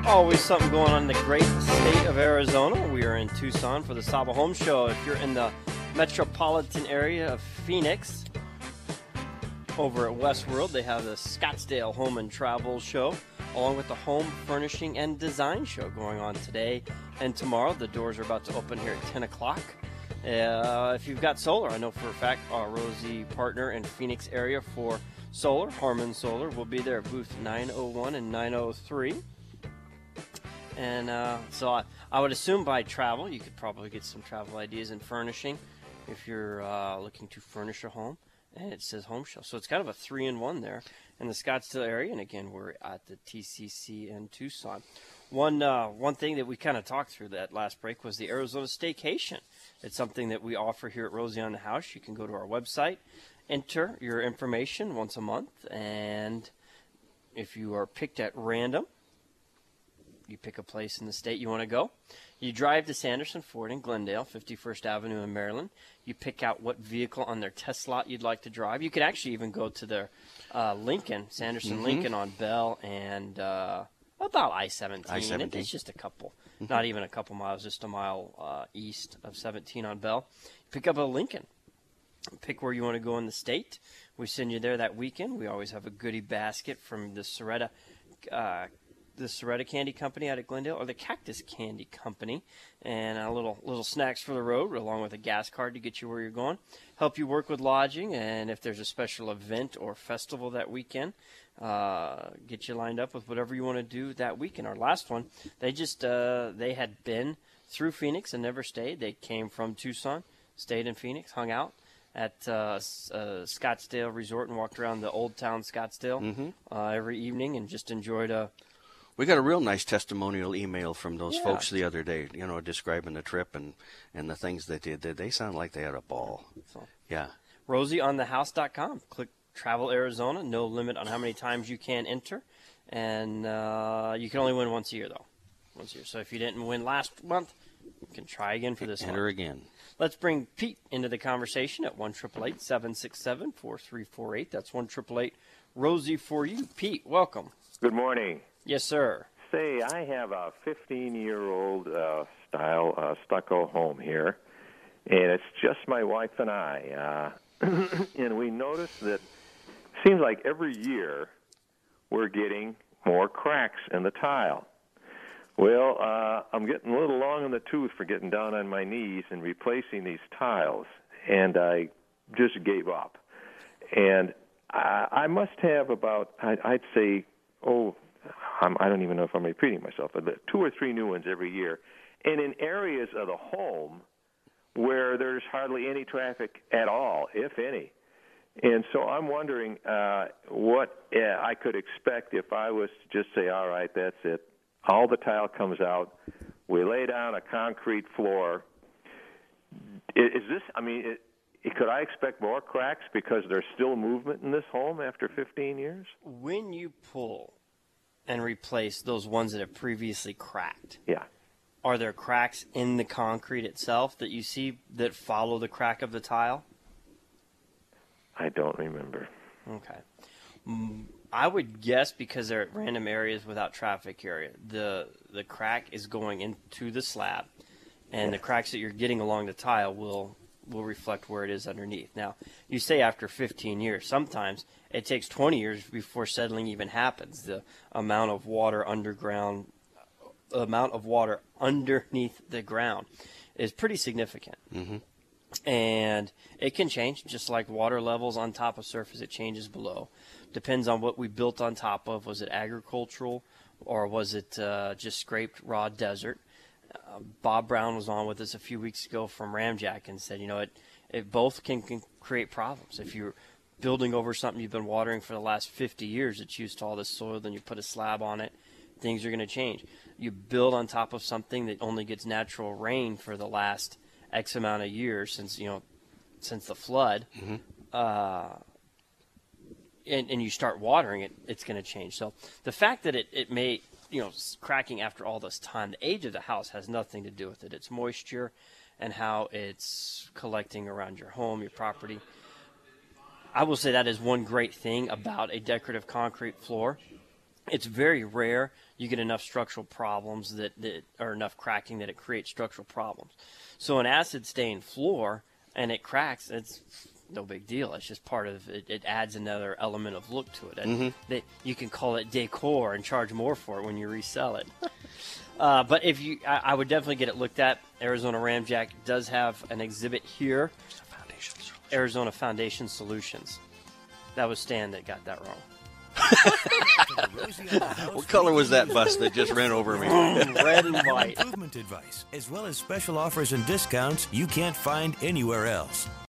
Always something going on in the great state of Arizona. We are in Tucson for the Saba Home Show. If you're in the metropolitan area of Phoenix, over at Westworld, they have the Scottsdale Home and Travel Show, along with the Home Furnishing and Design Show going on today and tomorrow. The doors are about to open here at 10 o'clock. If you've got solar, I know for a fact our Rosie partner in Phoenix area for solar, Harmon Solar, will be there at booth 901 and 903. And so I would assume by travel, you could probably get some travel ideas in furnishing if you're looking to furnish a home. And it says Home Show. So it's kind of a 3-in-1 there in the Scottsdale area. And again, we're at the TCC in Tucson. One thing that we kind of talked through that last break was the Arizona Staycation. It's something that we offer here at Rosie on the House. You can go to our website, enter your information once a month, and if you are picked at random, you pick a place in the state you want to go. You drive to Sanderson Ford in Glendale, 51st Avenue in Maryland. You pick out what vehicle on their test lot you'd like to drive. You could actually even go to their Lincoln, Sanderson Lincoln on Bell and about I-17. It's just a couple, not even a couple miles, just a mile east of 17 on Bell. Pick up a Lincoln. Pick where you want to go in the state. We send you there that weekend. We always have a goodie basket from the Soretta Candy Company out of Glendale, or the Cactus Candy Company, and a little snacks for the road, along with a gas card to get you where you're going. Help you work with lodging, and if there's a special event or festival that weekend, get you lined up with whatever you want to do that weekend. Our last one, they had been through Phoenix and never stayed. They came from Tucson, stayed in Phoenix, hung out at Scottsdale Resort and walked around the Old Town Scottsdale every evening and just enjoyed We got a real nice testimonial email from those folks the other day, describing the trip and the things they did. They sound like they had a ball. So, yeah. RosieOnTheHouse.com. Click Travel Arizona. No limit on how many times you can enter. And you can only win once a year, though. Once a year. So if you didn't win last month, you can try again for this month. Enter again. Let's bring Pete into the conversation at 1-888-767-4348. That's 1-888-ROSIE for you. Pete, welcome. Good morning. Yes, sir. Say, I have a 15-year-old style stucco home here, and it's just my wife and I. And we noticed that it seems like every year we're getting more cracks in the tile. Well, I'm getting a little long in the tooth for getting down on my knees and replacing these tiles, and I just gave up. And I must have about, I'd say, I don't even know if I'm repeating myself, but 2 or 3 new ones every year. And in areas of the home where there's hardly any traffic at all, if any. And so I'm wondering what I could expect if I was to just say, all right, that's it. All the tile comes out. We lay down a concrete floor. Is this, could I expect more cracks because there's still movement in this home after 15 years? When you pull and replace those ones that have previously cracked, are there cracks in the concrete itself that you see that follow the crack of the tile? I don't remember. Okay. I would guess because they're at random areas without traffic area, the crack is going into the slab, and the cracks that you're getting along the tile will reflect where it is underneath. Now, you say after 15 years. Sometimes it takes 20 years before settling even happens. The amount of water underneath the ground is pretty significant. And it can change, just like water levels on top of surface, it changes below. Depends on what we built on top of. Was it agricultural or was it just scraped raw desert? Bob Brown was on with us a few weeks ago from Ramjack and said, it both can create problems. If you're building over something you've been watering for the last 50 years, it's used to all this soil, then you put a slab on it, things are going to change. You build on top of something that only gets natural rain for the last X amount of years since the flood, and you start watering it, it's going to change. So the fact that it may, cracking after all this time, the age of the house has nothing to do with it. It's moisture and how it's collecting around your home, your property. I will say that is one great thing about a decorative concrete floor It's very rare you get enough structural problems that or enough cracking that it creates structural problems. So an acid stained floor and it cracks, it's no big deal. It's just part of it. It adds another element of look to it. And that you can call it decor and charge more for it when you resell it. But if you, I would definitely get it looked at. Arizona Ramjack does have an exhibit here. Arizona Foundation Solutions. That was Stan that got that wrong. What color was that bus that just ran over me? Red and white. Improvement advice, as well as special offers and discounts you can't find anywhere else.